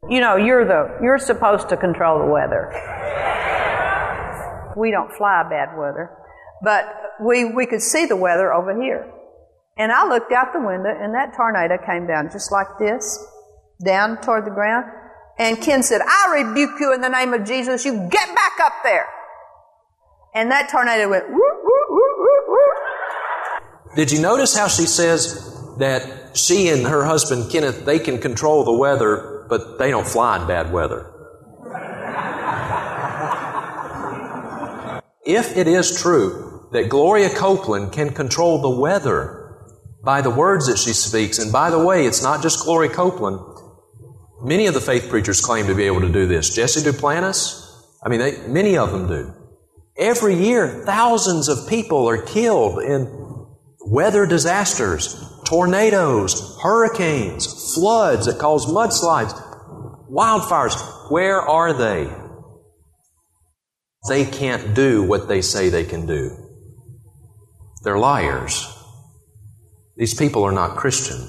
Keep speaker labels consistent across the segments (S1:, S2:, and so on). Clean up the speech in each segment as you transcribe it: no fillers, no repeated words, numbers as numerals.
S1: You know, you're supposed to control the weather. We don't fly bad weather. But we could see the weather over here. And I looked out the window, and that tornado came down just like this, down toward the ground. And Ken said, I rebuke you in the name of Jesus. You get back up there. And that tornado went, whoop, whoop, whoop, whoop, whoop.
S2: Did you notice how she says that she and her husband, Kenneth, they can control the weather, but they don't fly in bad weather? If it is true that Gloria Copeland can control the weather by the words that she speaks, and by the way, it's not just Gloria Copeland. Many of the faith preachers claim to be able to do this. Jesse Duplantis, many of them do. Every year, thousands of people are killed in weather disasters, tornadoes, hurricanes, floods that cause mudslides, wildfires. Where are they? They can't do what they say they can do. They're liars. These people are not Christian.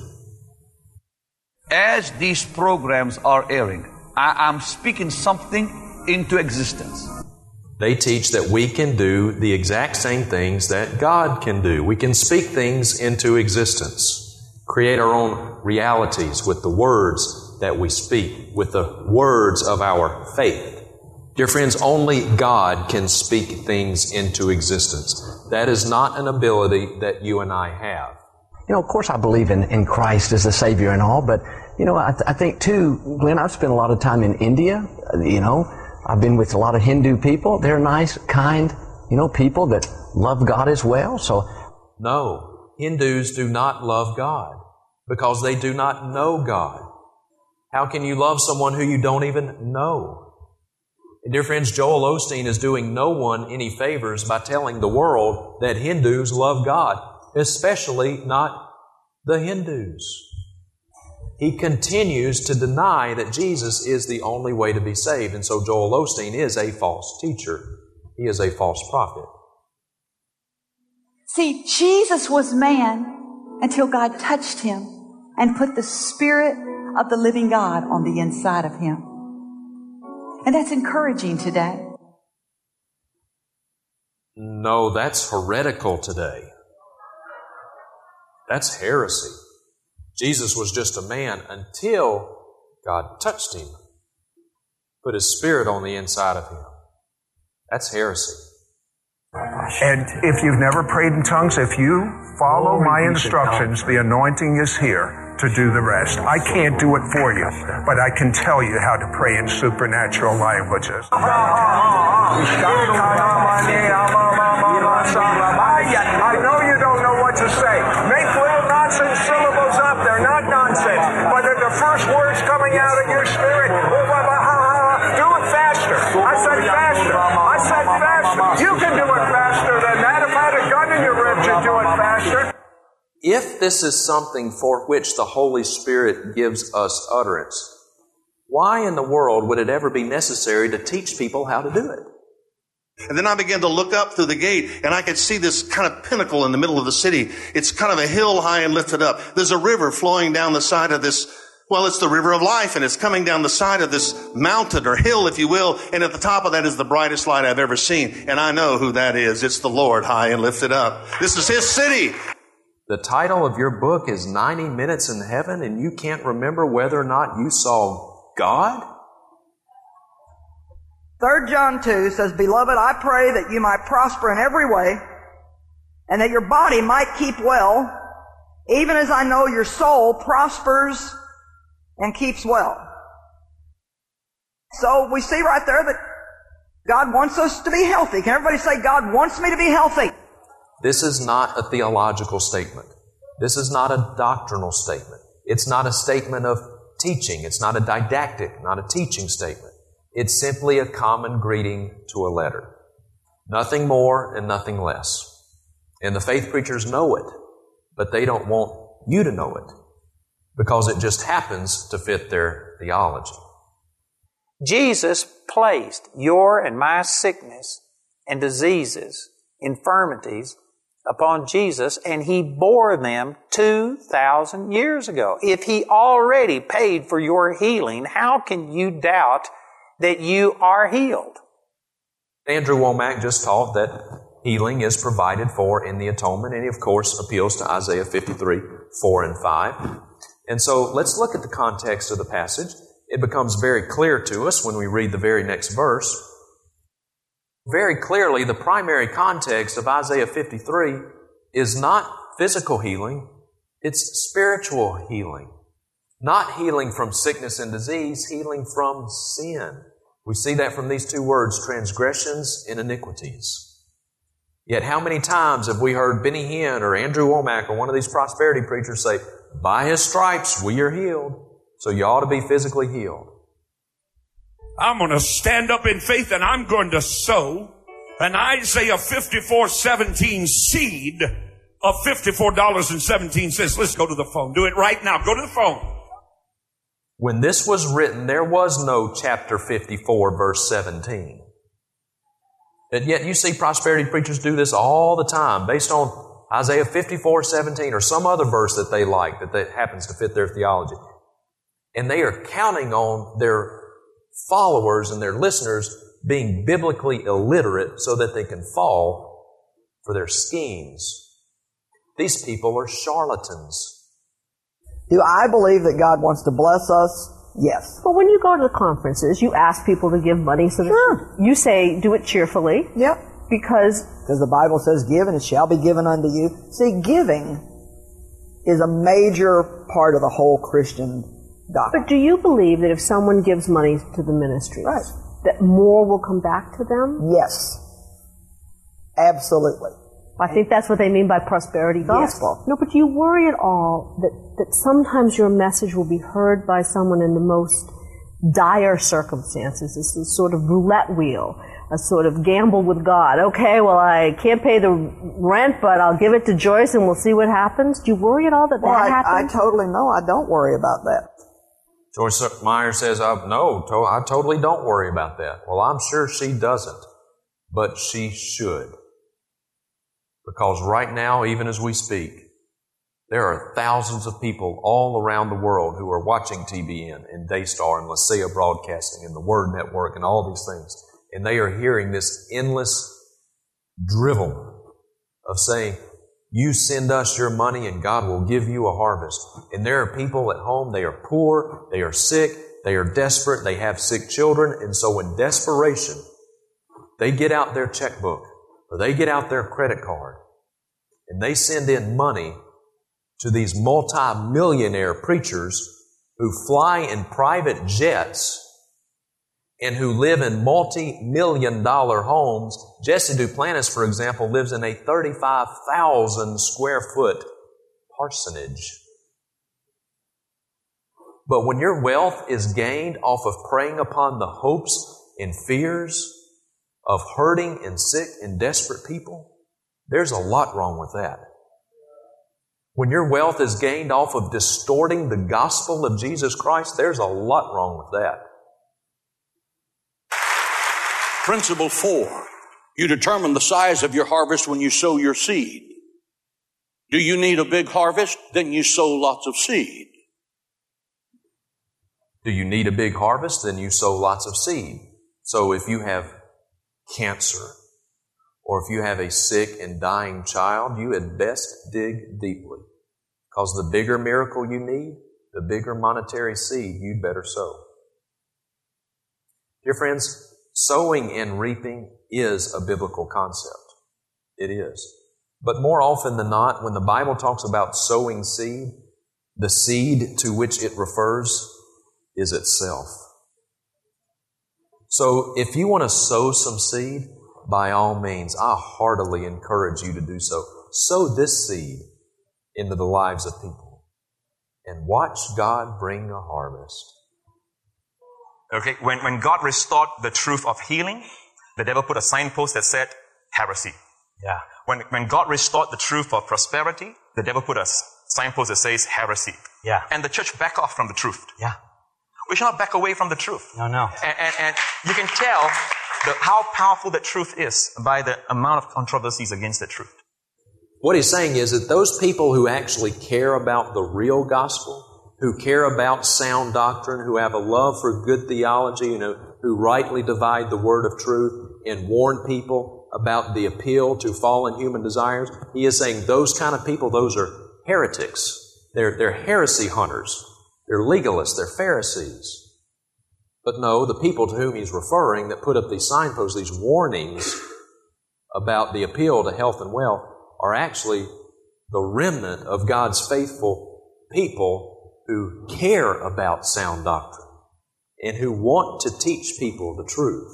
S3: As these programs are airing, I am speaking something into existence.
S2: They teach that we can do the exact same things that God can do. We can speak things into existence, create our own realities with the words that we speak, with the words of our faith. Dear friends, only God can speak things into existence. That is not an ability that you and I have.
S4: Of course I believe in Christ as the Savior and all, but, I think too, Glenn, I've spent a lot of time in India, I've been with a lot of Hindu people. They're nice, kind, people that love God as well, so.
S2: No, Hindus do not love God because they do not know God. How can you love someone who you don't even know? And dear friends, Joel Osteen is doing no one any favors by telling the world that Hindus love God, especially not the Hindus. He continues to deny that Jesus is the only way to be saved. And so Joel Osteen is a false teacher. He is a false prophet.
S5: See, Jesus was man until God touched him and put the Spirit of the living God on the inside of him. And that's encouraging today.
S2: No, that's heretical today. That's heresy. Jesus was just a man until God touched him, put His Spirit on the inside of him. That's heresy.
S6: And if you've never prayed in tongues, if you follow my instructions, the anointing is here to do the rest. I can't do it for you, but I can tell you how to pray in supernatural languages. I know you don't know what to say. Make little nonsense syllables up. They're not nonsense, but they're the first words coming out of your spirit. Do it faster. I said faster. I said faster. You can do it faster than that. If I had a gun in your ribs, you'd do it faster.
S2: If this is something for which the Holy Spirit gives us utterance, why in the world would it ever be necessary to teach people how to do it?
S7: And then I began to look up through the gate, and I could see this kind of pinnacle in the middle of the city. It's kind of a hill high and lifted up. There's a river flowing down the side of this, it's the river of life, and it's coming down the side of this mountain or hill, if you will, and at the top of that is the brightest light I've ever seen. And I know who that is. It's the Lord high and lifted up. This is His city.
S2: The title of your book is 90 Minutes in Heaven, and you can't remember whether or not you saw God?
S8: 3 John 2 says, Beloved, I pray that you might prosper in every way, and that your body might keep well, even as I know your soul prospers and keeps well. So we see right there that God wants us to be healthy. Can everybody say, God wants me to be healthy?
S2: This is not a theological statement. This is not a doctrinal statement. It's not a statement of teaching. It's not a didactic, not a teaching statement. It's simply a common greeting to a letter. Nothing more and nothing less. And the faith preachers know it, but they don't want you to know it because it just happens to fit their theology.
S9: Jesus placed your and my sickness and diseases, infirmities, upon Jesus, and He bore them 2,000 years ago. If He already paid for your healing, how can you doubt that you are healed?
S2: Andrew Womack just taught that healing is provided for in the atonement, and he, of course, appeals to Isaiah 53, 4 and 5. And so let's look at the context of the passage. It becomes very clear to us when we read the very next verse. Very clearly, the primary context of Isaiah 53 is not physical healing, it's spiritual healing. Not healing from sickness and disease, healing from sin. We see that from these two words, transgressions and iniquities. Yet how many times have we heard Benny Hinn or Andrew Womack or one of these prosperity preachers say, by His stripes we are healed, so you ought to be physically healed.
S6: I'm going to stand up in faith and I'm going to sow an Isaiah 54:17 seed of $54.17. Let's go to the phone. Do it right now. Go to the phone.
S2: When this was written, there was no chapter 54, verse 17. And yet you see prosperity preachers do this all the time based on Isaiah 54:17 or some other verse that they like that happens to fit their theology. And they are counting on their followers and their listeners being biblically illiterate so that they can fall for their schemes. These people are charlatans.
S8: Do I believe that God wants to bless us? Yes.
S10: Well, when you go to the conferences, you ask people to give money, so that you say, do it cheerfully.
S8: Yep.
S10: Because
S8: the Bible says, give and it shall be given unto you. See, giving is a major part of the whole Christian doctrine.
S10: But do you believe that if someone gives money to the ministry, that more will come back to them?
S8: Yes. Absolutely.
S10: I think that's what they mean by prosperity gospel.
S8: Yes.
S10: No, but do you worry at all that sometimes your message will be heard by someone in the most dire circumstances? It's a sort of roulette wheel, a sort of gamble with God. Okay, well, I can't pay the rent, but I'll give it to Joyce and we'll see what happens. Do you worry at all that happens?
S8: I totally know. I don't worry about that.
S2: Joyce Meyer says, no, I totally don't worry about that. Well, I'm sure she doesn't, but she should. Because right now, even as we speak, there are thousands of people all around the world who are watching TBN and Daystar and Lasea Broadcasting and the Word Network and all these things. And they are hearing this endless drivel of saying, you send us your money and God will give you a harvest. And there are people at home, they are poor, they are sick, they are desperate, they have sick children. And so in desperation, they get out their checkbook or they get out their credit card and they send in money to these multi-millionaire preachers who fly in private jets and who live in multi-million-dollar homes. Jesse Duplantis, for example, lives in a 35,000 square foot parsonage. But when your wealth is gained off of preying upon the hopes and fears of hurting and sick and desperate people, there's a lot wrong with that. When your wealth is gained off of distorting the gospel of Jesus Christ, there's a lot wrong with that.
S11: Principle 4. You determine the size of your harvest when you sow your seed. Do you need a big harvest? Then you sow lots of seed.
S2: Do you need a big harvest? Then you sow lots of seed. So if you have cancer, or if you have a sick and dying child, you had best dig deeply. Because the bigger miracle you need, the bigger monetary seed you'd better sow. Dear friends, sowing and reaping is a biblical concept. It is. But more often than not, when the Bible talks about sowing seed, the seed to which it refers is itself. So if you want to sow some seed, by all means, I heartily encourage you to do so. Sow this seed into the lives of people and watch God bring a harvest.
S12: Okay, when God restored the truth of healing, the devil put a signpost that said heresy.
S9: Yeah.
S12: When God restored the truth of prosperity, the devil put a signpost that says heresy.
S9: Yeah.
S12: And the church back off from the truth.
S9: Yeah.
S12: We should not back away from the truth.
S9: No.
S12: And you can tell how powerful the truth is by the amount of controversies against the truth.
S2: What he's saying is that those people who actually care about the real gospel, who care about sound doctrine, who have a love for good theology, who rightly divide the word of truth and warn people about the appeal to fallen human desires, he is saying those kind of people, those are heretics. They're heresy hunters. They're legalists. They're Pharisees. But no, the people to whom he's referring that put up these signposts, these warnings about the appeal to health and wealth, are actually the remnant of God's faithful people who care about sound doctrine and who want to teach people the truth.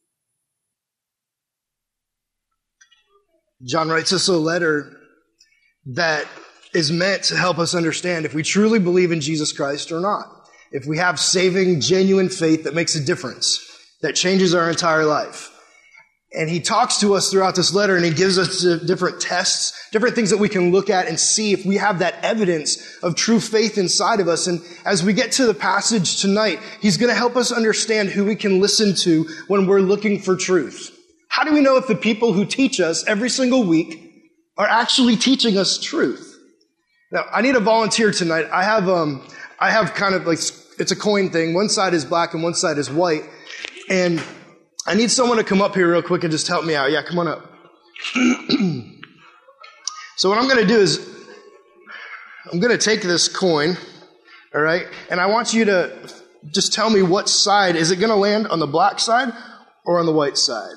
S13: John writes us a letter that is meant to help us understand if we truly believe in Jesus Christ or not. If we have saving, genuine faith that makes a difference, that changes our entire life. And he talks to us throughout this letter, and he gives us different tests, different things that we can look at and see if we have that evidence of true faith inside of us. And as we get to the passage tonight, he's going to help us understand who we can listen to when we're looking for truth. How do we know if the people who teach us every single week are actually teaching us truth? Now, I need a volunteer tonight. I have kind of like, it's a coin thing. One side is black and one side is white. And I need someone to come up here real quick and just help me out. Yeah, come on up. So what I'm going to do is I'm going to take this coin, all right? And I want you to just tell me what side. Is it going to land on the black side or on the white side?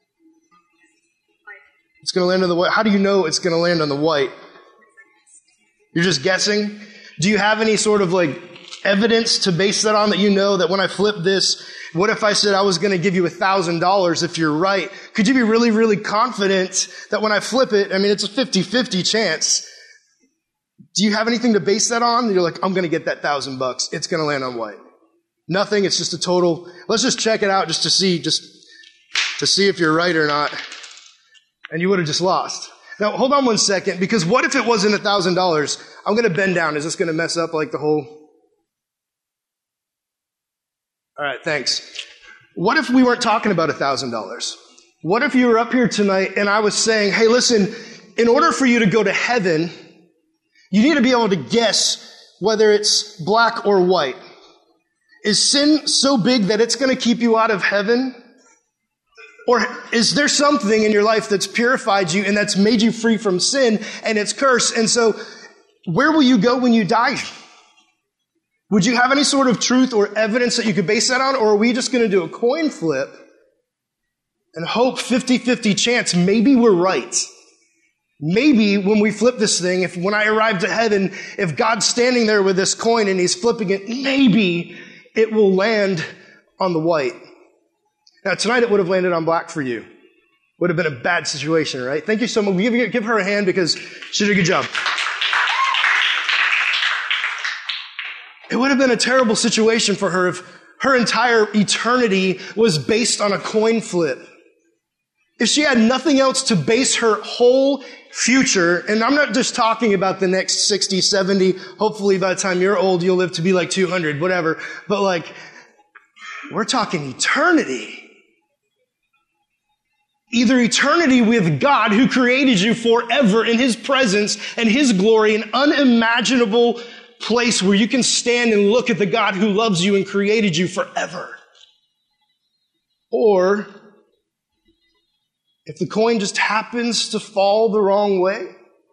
S13: It's going to land on the white. How do you know it's going to land on the white? You're just guessing? Do you have any sort of like evidence to base that on, that you know that when I flip this, what if I said I was going to give you $1,000 if you're right? Could you be really, really confident that when I flip it, I mean, it's a 50-50 chance. Do you have anything to base that on? You're like, I'm going to get that $1,000. It's going to land on white. Nothing. It's just a total. Let's just check it out just to see if you're right or not. And you would have just lost. Now, hold on one second, because what if it wasn't $1,000? I'm going to bend down. Is this going to mess up like the whole... All right, thanks. What if we weren't talking about $1,000? What if you were up here tonight and I was saying, hey, listen, in order for you to go to heaven, you need to be able to guess whether it's black or white. Is sin so big that it's going to keep you out of heaven? Or is there something in your life that's purified you and that's made you free from sin and its curse? And so where will you go when you die? Would you have any sort of truth or evidence that you could base that on? Or are we just going to do a coin flip and hope 50-50 chance maybe we're right? Maybe when we flip this thing, when I arrive to heaven, if God's standing there with this coin and he's flipping it, maybe it will land on the white. Now, tonight it would have landed on black for you. Would have been a bad situation, right? Thank you so much. Give her a hand because she did a good job. It would have been a terrible situation for her if her entire eternity was based on a coin flip. If she had nothing else to base her whole future, and I'm not just talking about the next 60, 70, hopefully by the time you're old, you'll live to be like 200, whatever. But like, we're talking eternity. Either eternity with God who created you forever in His presence and His glory, an unimaginable place where you can stand and look at the God who loves you and created you forever. Or if the coin just happens to fall the wrong way,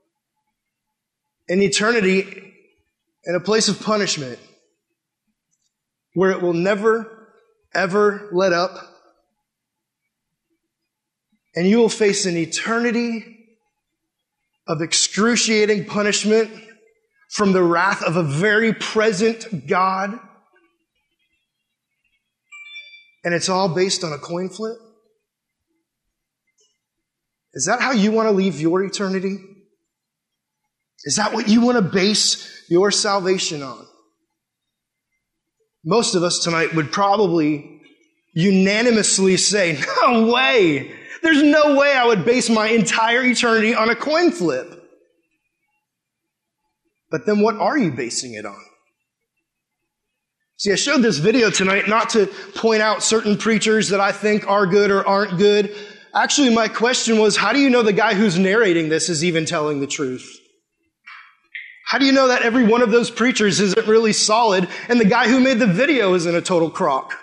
S13: in eternity, in a place of punishment, where it will never, ever let up, and you will face an eternity of excruciating punishment from the wrath of a very present God. And it's all based on a coin flip? Is that how you want to leave your eternity? Is that what you want to base your salvation on? Most of us tonight would probably unanimously say, no way! There's no way I would base my entire eternity on a coin flip. But then what are you basing it on? See, I showed this video tonight not to point out certain preachers that I think are good or aren't good, actually my question was, how do you know the guy who's narrating this is even telling the truth? How do you know that every one of those preachers isn't really solid and the guy who made the video isn't a total crock?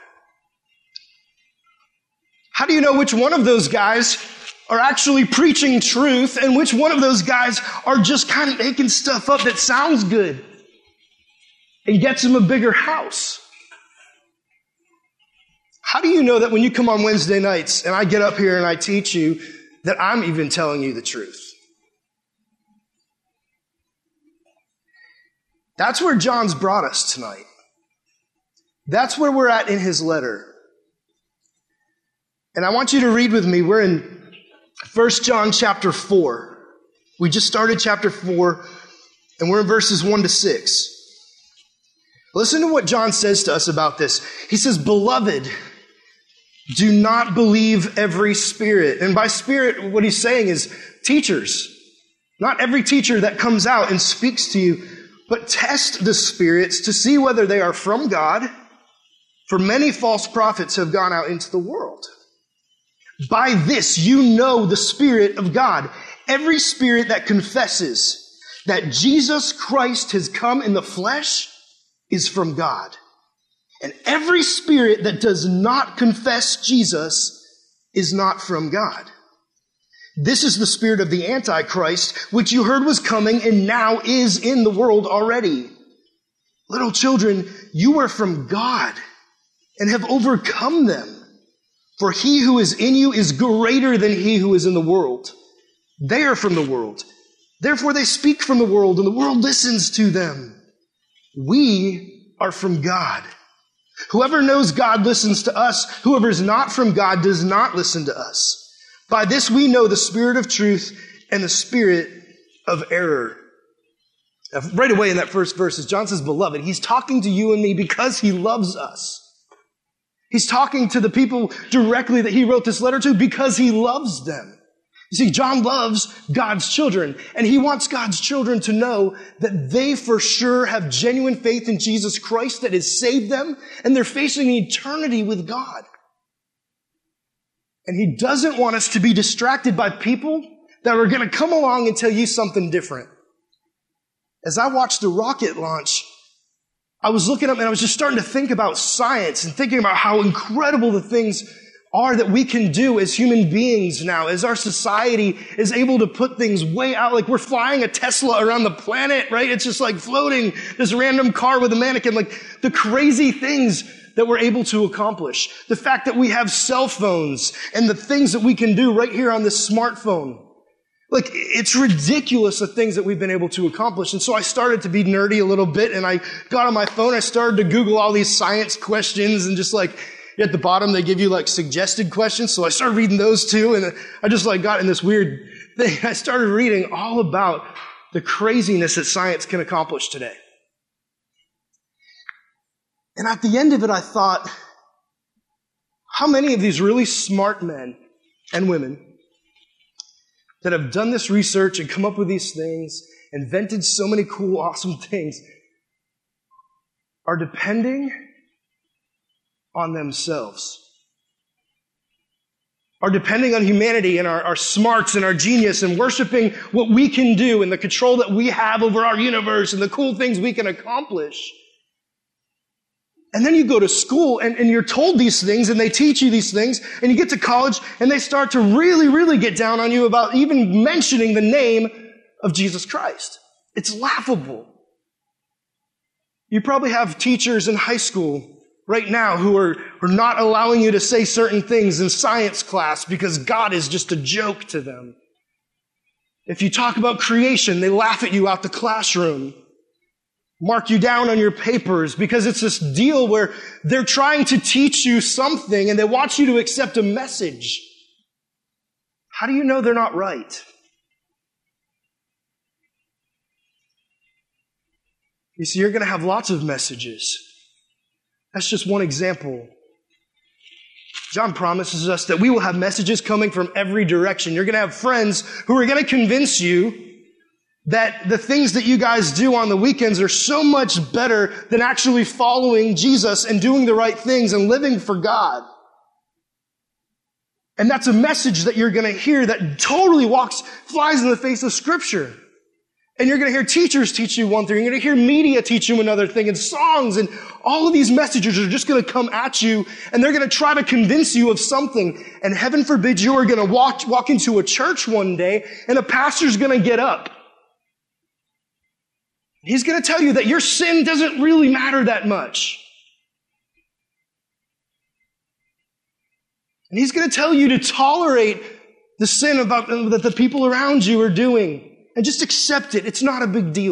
S13: How do you know which one of those guys are actually preaching truth and which one of those guys are just kind of making stuff up that sounds good and gets them a bigger house? How do you know that when you come on Wednesday nights and I get up here and I teach you that I'm even telling you the truth? That's where John's brought us tonight. That's where we're at in his letter. And I want you to read with me. We're in 1 John chapter 4. We just started chapter 4, and we're in verses 1 to 6. Listen to what John says to us about this. He says, "Beloved, do not believe every spirit." And by spirit, what he's saying is teachers. Not every teacher that comes out and speaks to you, but test the spirits to see whether they are from God, for many false prophets have gone out into the world. By this you know the Spirit of God. Every spirit that confesses that Jesus Christ has come in the flesh is from God. And every spirit that does not confess Jesus is not from God. This is the spirit of the Antichrist, which you heard was coming and now is in the world already. Little children, you are from God and have overcome them. For he who is in you is greater than he who is in the world. They are from the world. Therefore they speak from the world, and the world listens to them. We are from God. Whoever knows God listens to us. Whoever is not from God does not listen to us. By this we know the spirit of truth and the spirit of error. Right away in that first verse, John says, "Beloved." He's talking to you and me because he loves us. He's talking to the people directly that he wrote this letter to because he loves them. You see, John loves God's children, and he wants God's children to know that they for sure have genuine faith in Jesus Christ that has saved them, and they're facing an eternity with God. And he doesn't want us to be distracted by people that are going to come along and tell you something different. As I watched the rocket launch, I was looking up and I was just starting to think about science and thinking about how incredible the things are that we can do as human beings now, as our society is able to put things way out. Like we're flying a Tesla around the planet, right? It's just like floating, this random car with a mannequin, like the crazy things that we're able to accomplish. The fact that we have cell phones and the things that we can do right here on this smartphone. Like, it's ridiculous the things that we've been able to accomplish. And so I started to be nerdy a little bit, and I got on my phone, I started to Google all these science questions, and just like, at the bottom they give you like suggested questions, so I started reading those too, and I just like got in this weird thing. I started reading all about the craziness that science can accomplish today. And at the end of it, I thought, how many of these really smart men and women that have done this research and come up with these things, invented so many cool, awesome things, are depending on themselves, are depending on humanity and our smarts and our genius and worshiping what we can do and the control that we have over our universe and the cool things we can accomplish. And then you go to school and you're told these things and they teach you these things, and you get to college and they start to really, really get down on you about even mentioning the name of Jesus Christ. It's laughable. You probably have teachers in high school right now who are not allowing you to say certain things in science class because God is just a joke to them. If you talk about creation, they laugh at you out the classroom, mark you down on your papers, because it's this deal where they're trying to teach you something and they want you to accept a message. How do you know they're not right? You see, you're going to have lots of messages. That's just one example. John promises us that we will have messages coming from every direction. You're going to have friends who are going to convince you that the things that you guys do on the weekends are so much better than actually following Jesus and doing the right things and living for God. And that's a message that you're going to hear that totally flies in the face of Scripture. And you're going to hear teachers teach you one thing. You're going to hear media teach you another thing, and songs, and all of these messages are just going to come at you, and they're going to try to convince you of something. And heaven forbid you are going to walk into a church one day, and a pastor's going to get up. He's going to tell you that your sin doesn't really matter that much. And he's going to tell you to tolerate the sin that the people around you are doing. And just accept it. It's not a big deal.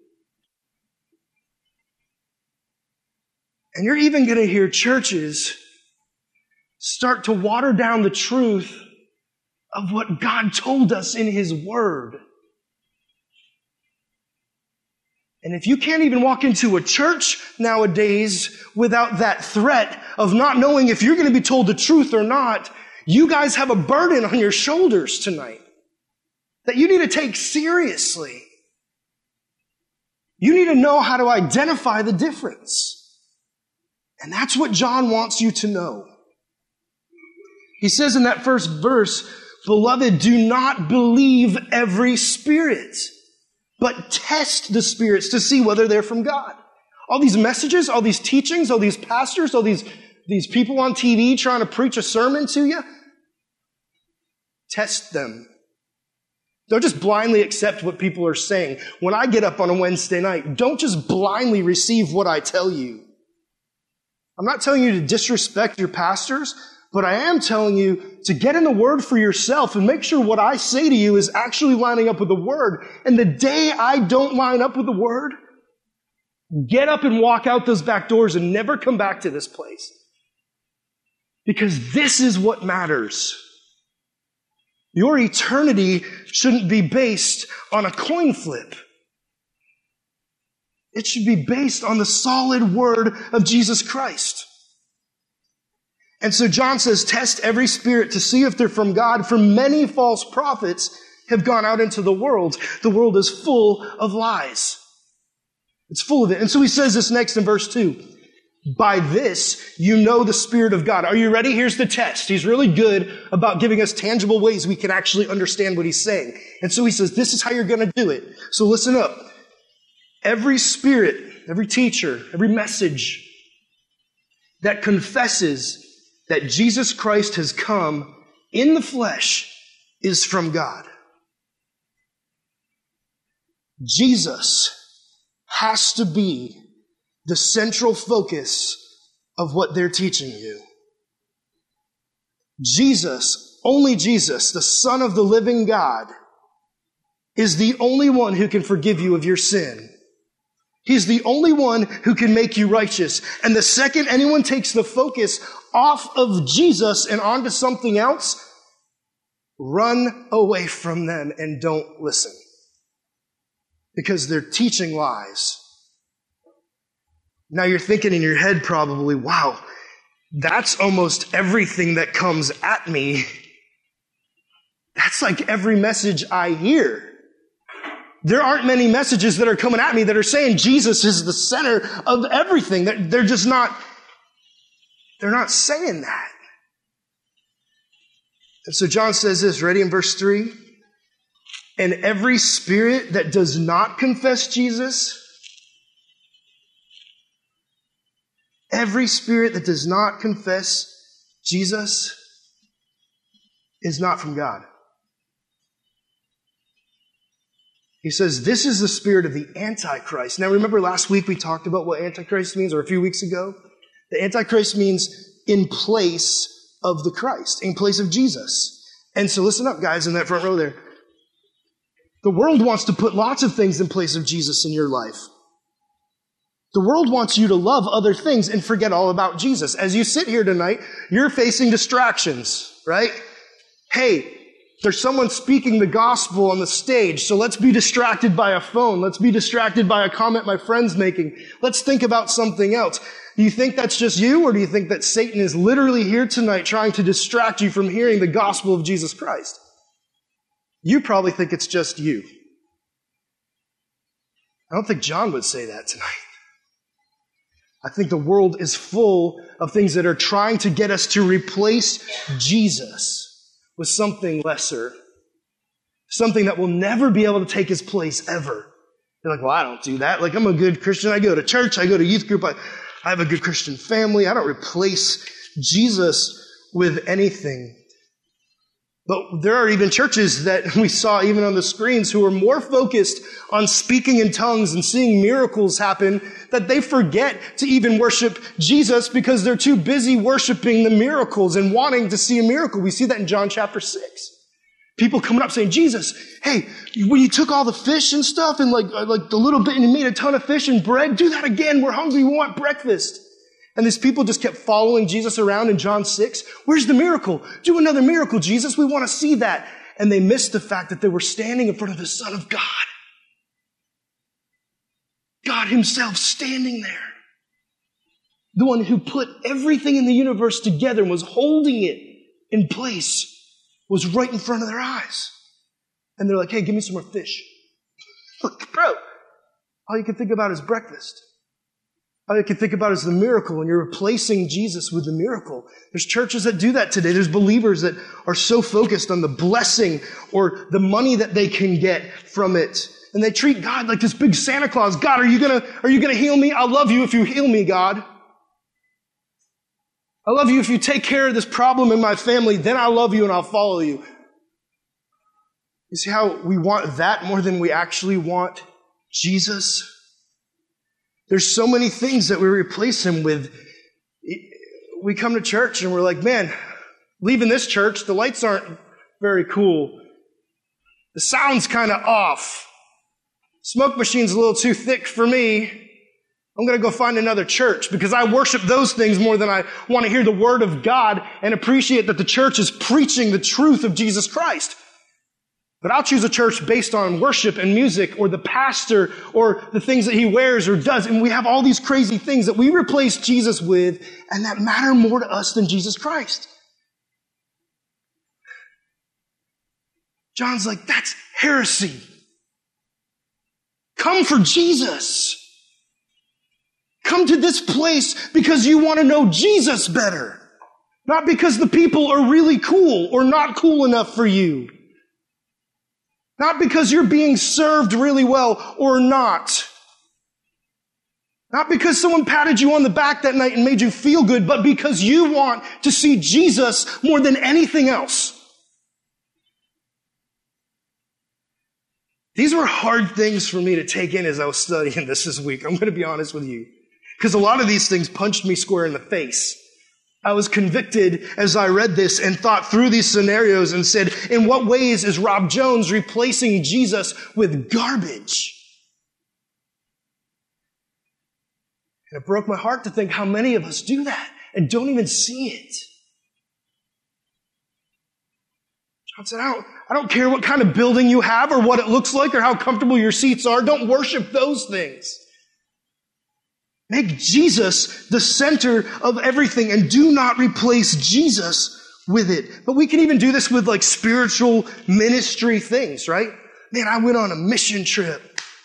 S13: And you're even going to hear churches start to water down the truth of what God told us in His Word. And if you can't even walk into a church nowadays without that threat of not knowing if you're going to be told the truth or not, you guys have a burden on your shoulders tonight that you need to take seriously. You need to know how to identify the difference. And that's what John wants you to know. He says in that first verse, "Beloved, do not believe every spirit, but test the spirits to see whether they're from God." All these messages, all these teachings, all these pastors, all these people on TV trying to preach a sermon to you, test them. Don't just blindly accept what people are saying. When I get up on a Wednesday night, don't just blindly receive what I tell you. I'm not telling you to disrespect your pastors, but I am telling you to get in the Word for yourself and make sure what I say to you is actually lining up with the Word. And the day I don't line up with the Word, get up and walk out those back doors and never come back to this place. Because this is what matters. Your eternity shouldn't be based on a coin flip. It should be based on the solid word of Jesus Christ. And so John says, test every spirit to see if they're from God, for many false prophets have gone out into the world. The world is full of lies. It's full of it. And so he says this next in verse 2. By this, you know the Spirit of God. Are you ready? Here's the test. He's really good about giving us tangible ways we can actually understand what he's saying. And so he says, this is how you're going to do it. So listen up. Every spirit, every teacher, every message that confesses that Jesus Christ has come in the flesh is from God. Jesus has to be the central focus of what they're teaching you. Jesus, only Jesus, the Son of the living God, is the only one who can forgive you of your sin. He's the only one who can make you righteous. And the second anyone takes the focus off of Jesus and onto something else, run away from them and don't listen. Because they're teaching lies. Now you're thinking in your head probably, wow, that's almost everything that comes at me. That's like every message I hear. There aren't many messages that are coming at me that are saying Jesus is the center of everything. They're just not, they're not saying that. And so John says this, ready in verse 3? And every spirit that does not confess Jesus, every spirit that does not confess Jesus is not from God. He says, this is the spirit of the Antichrist. Now remember last week we talked about what Antichrist means, or a few weeks ago? The Antichrist means in place of the Christ, in place of Jesus. And so listen up, guys, in that front row there. The world wants to put lots of things in place of Jesus in your life. The world wants you to love other things and forget all about Jesus. As you sit here tonight, you're facing distractions, right? Hey, there's someone speaking the gospel on the stage, so let's be distracted by a phone. Let's be distracted by a comment my friend's making. Let's think about something else. Do you think that's just you, or do you think that Satan is literally here tonight trying to distract you from hearing the gospel of Jesus Christ? You probably think it's just you. I don't think John would say that tonight. I think the world is full of things that are trying to get us to replace Jesus. with something lesser, something that will never be able to take his place ever. You're like, well, I don't do that. Like, I'm a good Christian. I go to church. I go to youth group. I have a good Christian family. I don't replace Jesus with anything. But there are even churches that we saw even on the screens who are more focused on speaking in tongues and seeing miracles happen that they forget to even worship Jesus because they're too busy worshiping the miracles and wanting to see a miracle. We see that in John chapter 6. People coming up saying, Jesus, hey, when you took all the fish and stuff and like the little bit and you made a ton of fish and bread, do that again. We're hungry. We want breakfast. And these people just kept following Jesus around in John 6. Where's the miracle? Do another miracle, Jesus. We want to see that. And they missed the fact that they were standing in front of the Son of God. God himself standing there. The one who put everything in the universe together and was holding it in place was right in front of their eyes. And they're like, hey, give me some more fish. Look, bro, all you can think about is breakfast. All you can think about is the miracle, and you're replacing Jesus with the miracle. There's churches that do that today. There's believers that are so focused on the blessing or the money that they can get from it. And they treat God like this big Santa Claus. God, are you gonna heal me? I'll love you if you heal me, God. I love you if you take care of this problem in my family, then I'll love you and I'll follow you. You see how we want that more than we actually want Jesus? There's so many things that we replace him with. We come to church and we're like, man, leaving this church, the lights aren't very cool. The sound's kind of off. Smoke machine's a little too thick for me. I'm going to go find another church because I worship those things more than I want to hear the word of God and appreciate that the church is preaching the truth of Jesus Christ. But I'll choose a church based on worship and music or the pastor or the things that he wears or does. And we have all these crazy things that we replace Jesus with and that matter more to us than Jesus Christ. John's like, that's heresy. Come for Jesus. Come to this place because you want to know Jesus better. Not because the people are really cool or not cool enough for you. Not because you're being served really well or not. Not because someone patted you on the back that night and made you feel good, but because you want to see Jesus more than anything else. These were hard things for me to take in as I was studying this week. I'm going to be honest with you. Because a lot of these things punched me square in the face. I was convicted as I read this and thought through these scenarios and said, in what ways is Rob Jones replacing Jesus with garbage? And it broke my heart to think how many of us do that and don't even see it. John said, I don't care what kind of building you have or what it looks like or how comfortable your seats are. Don't worship those things. Make Jesus the center of everything and do not replace Jesus with it. But we can even do this with like spiritual ministry things, right? Man, I went on a mission trip.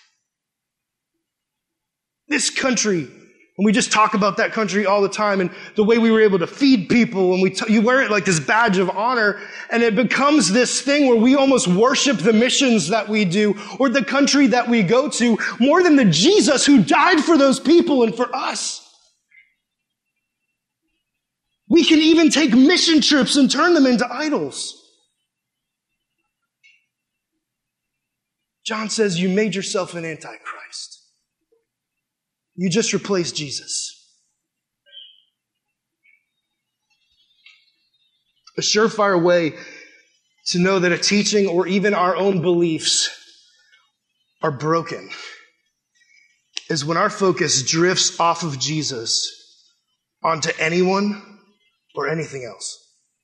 S13: This country, and we just talk about that country all the time and the way we were able to feed people and you wear it like this badge of honor and it becomes this thing where we almost worship the missions that we do or the country that we go to more than the Jesus who died for those people and for us. We can even take mission trips and turn them into idols. John says you made yourself an antichrist. You just replaced Jesus. A surefire way to know that a teaching or even our own beliefs are broken is when our focus drifts off of Jesus onto anyone or anything else.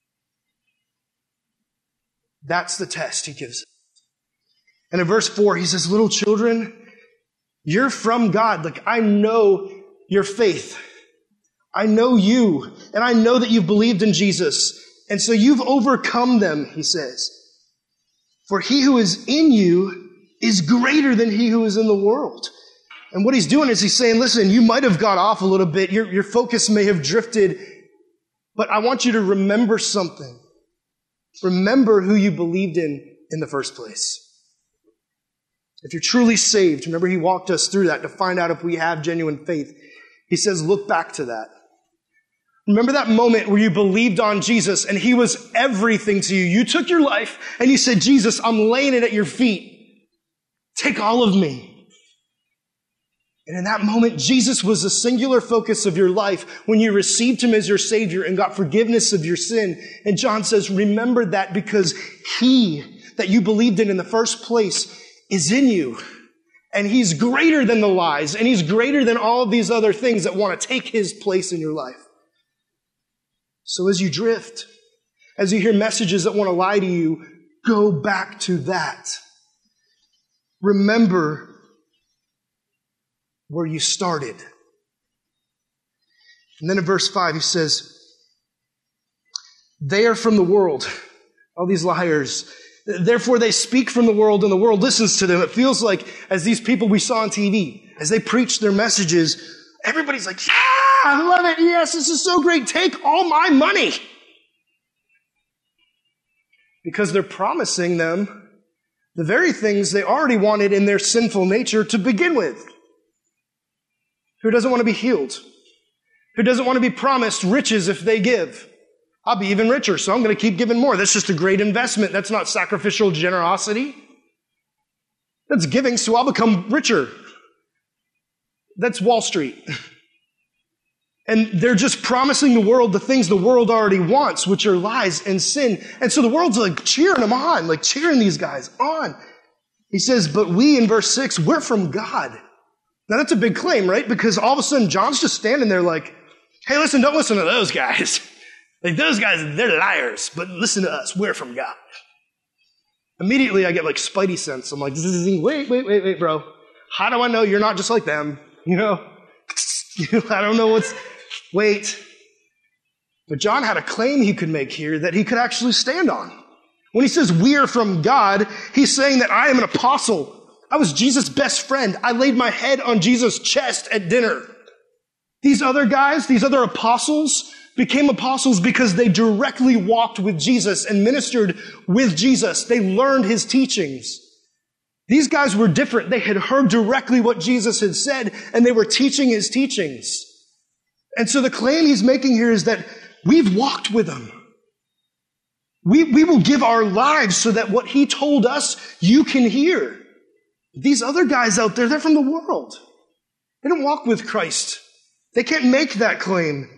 S13: That's the test he gives. And in verse 4, he says, little children, you're from God. Like, I know your faith. I know you. And I know that you've believed in Jesus. And so you've overcome them, he says. For he who is in you is greater than he who is in the world. And what he's doing is he's saying, listen, you might have got off a little bit. Your focus may have drifted. But I want you to remember something. remember who you believed in the first place. If you're truly saved, remember he walked us through that to find out if we have genuine faith. He says, look back to that. Remember that moment where you believed on Jesus and he was everything to you. You took your life and you said, Jesus, I'm laying it at your feet. Take all of me. And in that moment, Jesus was the singular focus of your life when you received him as your Savior and got forgiveness of your sin. And John says, remember that because he that you believed in the first place is in you. And he's greater than the lies. And he's greater than all of these other things that want to take his place in your life. So as you drift, as you hear messages that want to lie to you, go back to that. Remember where you started. And then in verse 5, he says, they are from the world, all these liars. Therefore they speak from the world and the world listens to them. It feels like as these people we saw on TV, as they preach their messages, everybody's like, yeah, I love it. Yes, this is so great. Take all my money. Because they're promising them the very things they already wanted in their sinful nature to begin with. Who doesn't want to be healed? Who doesn't want to be promised riches if they give? I'll be even richer, so I'm going to keep giving more. That's just a great investment. That's not sacrificial generosity. That's giving, so I'll become richer. That's Wall Street. And they're just promising the world the things the world already wants, which are lies and sin. And so the world's like cheering them on, like cheering these guys on. He says, but we, in verse 6, we're from God. Now that's a big claim, right? Because all of a sudden John's just standing there like, hey, listen, don't listen to those guys. Like those guys, they're liars, but listen to us, we're from God. Immediately I get like spidey sense. I'm like, wait, bro. How do I know you're not just like them? I don't know wait. But John had a claim he could make here that he could actually stand on. When he says we are from God, he's saying that I am an apostle. I was Jesus' best friend. I laid my head on Jesus' chest at dinner. These other guys, these other apostles, became apostles because they directly walked with Jesus and ministered with Jesus. They learned his teachings. These guys were different. They had heard directly what Jesus had said, and they were teaching his teachings. And so the claim he's making here is that we've walked with him. We will give our lives so that what he told us, you can hear. These other guys out there, they're from the world. They don't walk with Christ. They can't make that claim.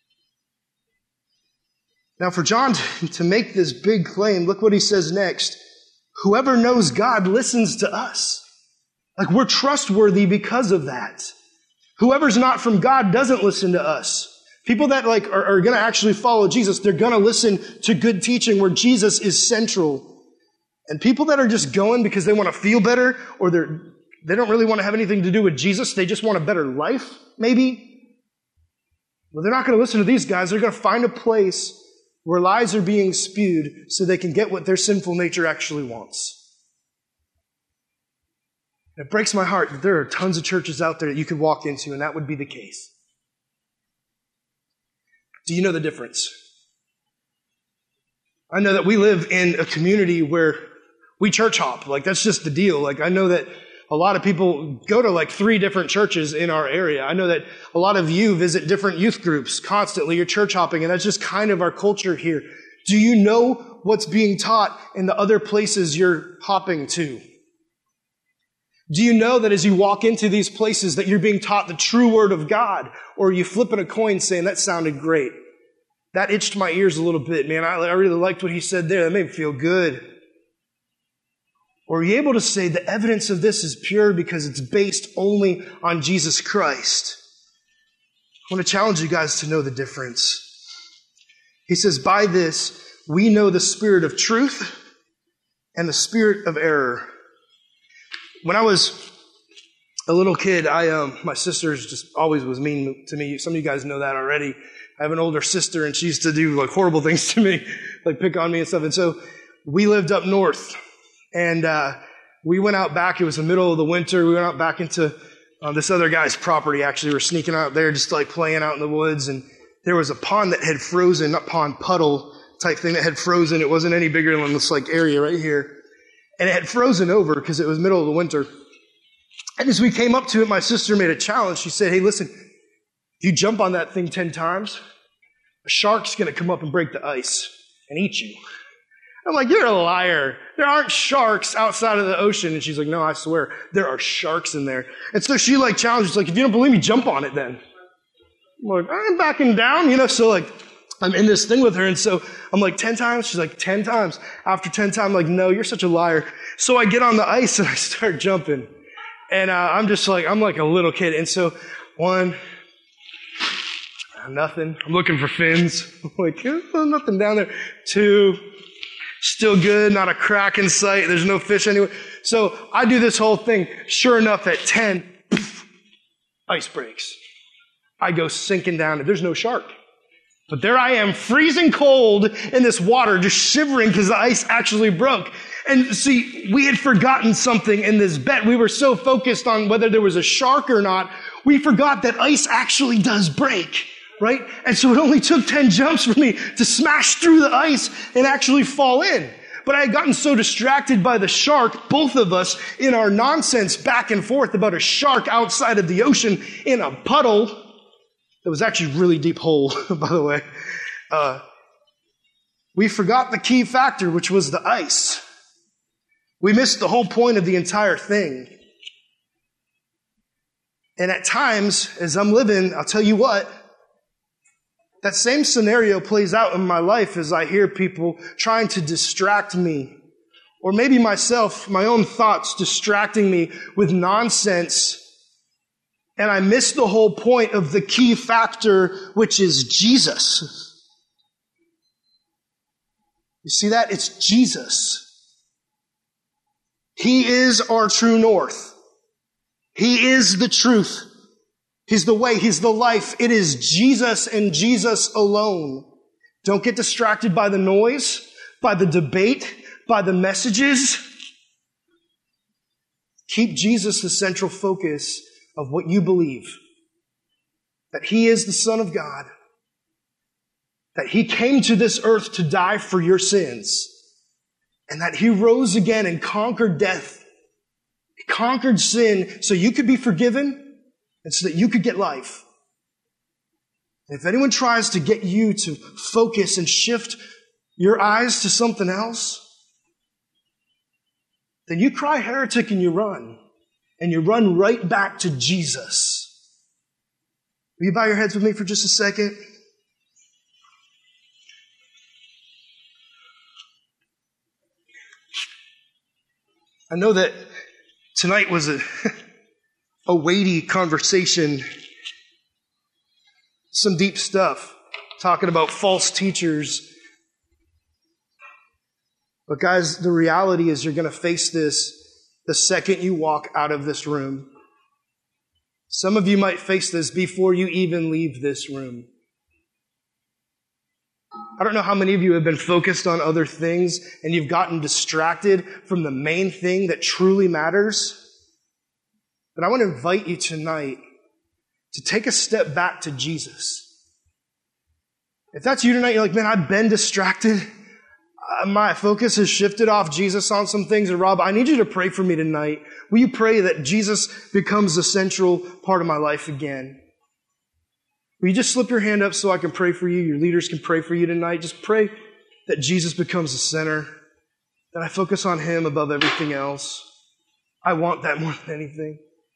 S13: Now for John to make this big claim, look what he says next. Whoever knows God listens to us. Like we're trustworthy because of that. Whoever's not from God doesn't listen to us. People that are going to actually follow Jesus, they're going to listen to good teaching where Jesus is central. And people that are just going because they want to feel better or they don't really want to have anything to do with Jesus, they just want a better life, maybe. Well, they're not going to listen to these guys. They're going to find a place where lies are being spewed so they can get what their sinful nature actually wants. It breaks my heart that there are tons of churches out there that you could walk into, and that would be the case. Do you know the difference? I know that we live in a community where we church hop. Like, that's just the deal. Like, I know that a lot of people go to 3 different churches in our area. I know that a lot of you visit different youth groups constantly. You're church hopping, and that's just kind of our culture here. Do you know what's being taught in the other places you're hopping to? Do you know that as you walk into these places that you're being taught the true word of God? Or are you flipping a coin saying, that sounded great? That itched my ears a little bit, man. I really liked what he said there. That made me feel good. Or are you able to say the evidence of this is pure because it's based only on Jesus Christ? I want to challenge you guys to know the difference. He says, by this, we know the spirit of truth and the spirit of error. When I was a little kid, my sister just always was mean to me. Some of you guys know that already. I have an older sister, and she used to do horrible things to me, pick on me and stuff. And so we lived up north, and we went out back. It was the middle of the winter. We went out back into this other guy's property. Actually, we were sneaking out there, just playing out in the woods. And there was a pond that had frozen, not pond, puddle, type thing that had frozen. It wasn't any bigger than this like area right here. And it had frozen over because it was middle of the winter. And as we came up to it, my sister made a challenge. She said, hey, listen, if you jump on that thing 10 times, a shark's going to come up and break the ice and eat you. I'm like, you're a liar. There aren't sharks outside of the ocean. And she's like, no, I swear, there are sharks in there. And so she like challenges, like, if you don't believe me, jump on it then. I'm like, I'm backing down, so like, I'm in this thing with her. And so I'm like, 10 times? She's like, 10 times. After 10 times, I'm like, no, you're such a liar. So I get on the ice and I start jumping. And I'm like a little kid. And so 1, nothing. I'm looking for fins. I'm like, oh, nothing down there. 2, still good. Not a crack in sight. There's no fish anywhere. So I do this whole thing. Sure enough, at 10, ice breaks. I go sinking down. There's no shark. But there I am, freezing cold in this water, just shivering because the ice actually broke. And see, we had forgotten something in this bet. We were so focused on whether there was a shark or not, we forgot that ice actually does break, right? And so it only took 10 jumps for me to smash through the ice and actually fall in. But I had gotten so distracted by the shark, both of us, in our nonsense back and forth about a shark outside of the ocean in a puddle. It was actually a really deep hole, by the way. We forgot the key factor, which was the ice. We missed the whole point of the entire thing. And at times, as I'm living, I'll tell you what, that same scenario plays out in my life as I hear people trying to distract me. Or maybe myself, my own thoughts distracting me with nonsense. And I miss the whole point of the key factor, which is Jesus. You see that? It's Jesus. He is our true north. He is the truth. He's the way. He's the life. It is Jesus and Jesus alone. Don't get distracted by the noise, by the debate, by the messages. Keep Jesus the central focus of what you believe. That He is the Son of God. That He came to this earth to die for your sins. And that He rose again and conquered death. He conquered sin so you could be forgiven and so that you could get life. And if anyone tries to get you to focus and shift your eyes to something else, then you cry heretic and you run. And you run right back to Jesus. Will you bow your heads with me for just a second? I know that tonight was a weighty conversation, some deep stuff, talking about false teachers. But guys, the reality is you're going to face this the second you walk out of this room. Some of you might face this before you even leave this room. I don't know how many of you have been focused on other things and you've gotten distracted from the main thing that truly matters. But I want to invite you tonight to take a step back to Jesus. If that's you tonight, you're like, man, I've been distracted. My focus has shifted off Jesus on some things. And Rob, I need you to pray for me tonight. Will you pray that Jesus becomes the central part of my life again? Will you just slip your hand up so I can pray for you? Your leaders can pray for you tonight. Just pray that Jesus becomes the center, that I focus on Him above everything else. I want that more than anything.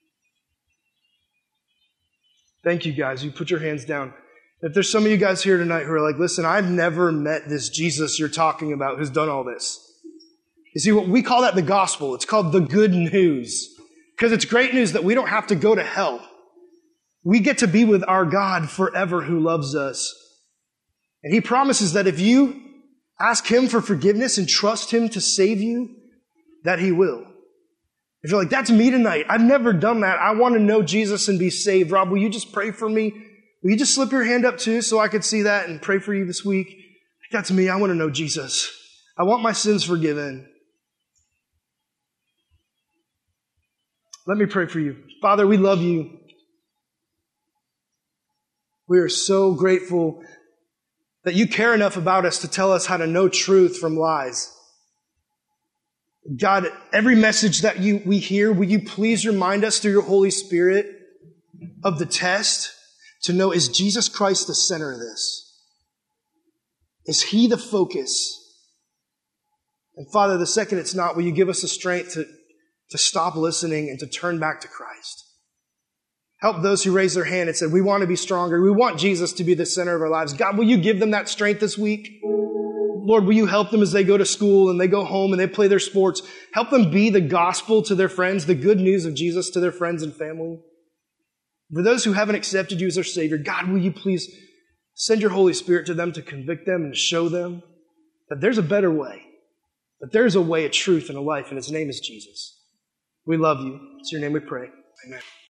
S13: Thank you, guys. You put your hands down. If there's some of you guys here tonight who are like, listen, I've never met this Jesus you're talking about who's done all this. You see, what we call that the gospel. It's called the good news. Because it's great news that we don't have to go to hell. We get to be with our God forever who loves us. And He promises that if you ask Him for forgiveness and trust Him to save you, that He will. If you're like, that's me tonight. I've never done that. I want to know Jesus and be saved. Rob, will you just pray for me? Will you just slip your hand up too so I could see that and pray for you this week? That's me. I want to know Jesus. I want my sins forgiven. Let me pray for you. Father, we love you. We are so grateful that you care enough about us to tell us how to know truth from lies. God, every message that we hear, will you please remind us through your Holy Spirit of the test to know, is Jesus Christ the center of this? Is he the focus? And Father, the second it's not, will you give us the strength to stop listening and to turn back to Christ? Help those who raise their hand and said, we want to be stronger. We want Jesus to be the center of our lives. God, will you give them that strength this week? Lord, will you help them as they go to school and they go home and they play their sports? Help them be the gospel to their friends, the good news of Jesus to their friends and family. For those who haven't accepted you as their Savior, God, will you please send your Holy Spirit to them to convict them and to show them that there's a better way, that there's a way, a truth, and a life, and His name is Jesus. We love you. It's your name we pray. Amen.